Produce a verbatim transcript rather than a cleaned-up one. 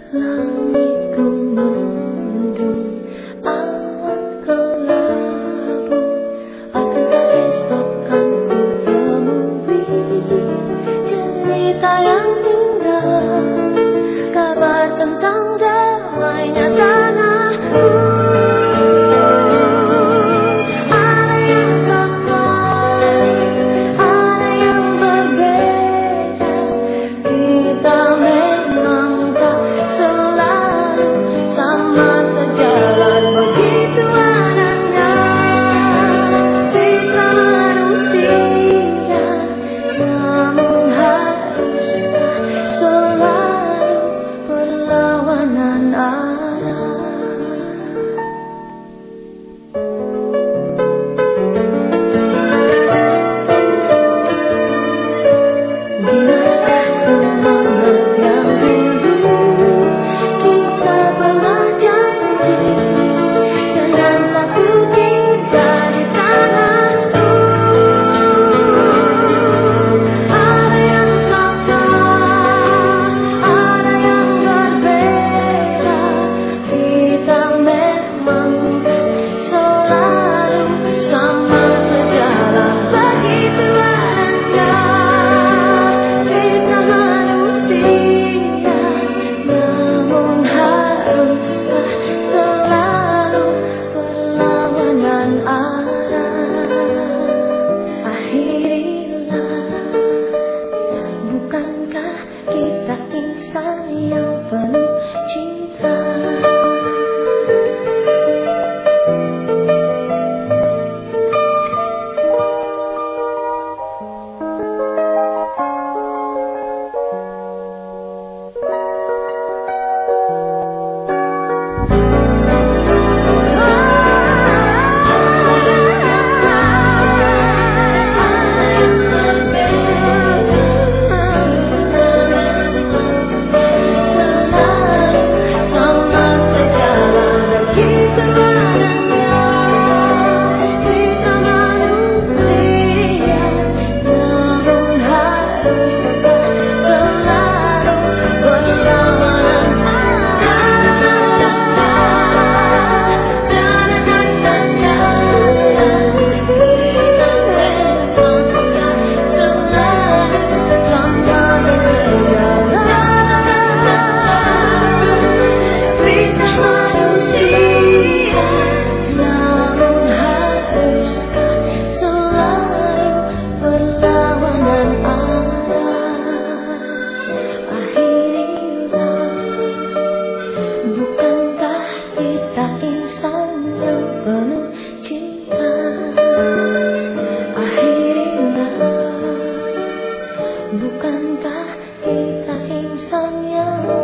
Langitku mendung, awan kelabu. Akankah esok kan ku temui cerita yang indah, kabar tentang damainya tanahku. Ada yang sampai, ada yang berbeda. Kita memang tak selalu sama sejalan, begitu adanya fitrah manusia. Namun haruskah selalu berlawanan arah? Gimana semangat yang dulu kita pernah janji, dengan satu cinta di tanahku. Ada yang sama, ada yang berbeda. Kita memang selalu sama sejalan, begitu adanya fitrah manusia. Namun haruskah selalu berlawanan arah? Akhirilah, bukankah kita insan yang penuh cinta? Bukankah kita insan yang penuh cinta? Akhirilah, bukankah kita insan yang